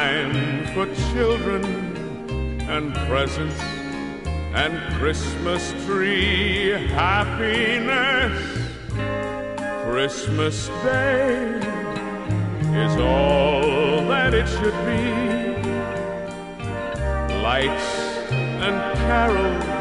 time for children and presents and Christmas tree happiness. Christmas Day is all that it should be. Lights and carols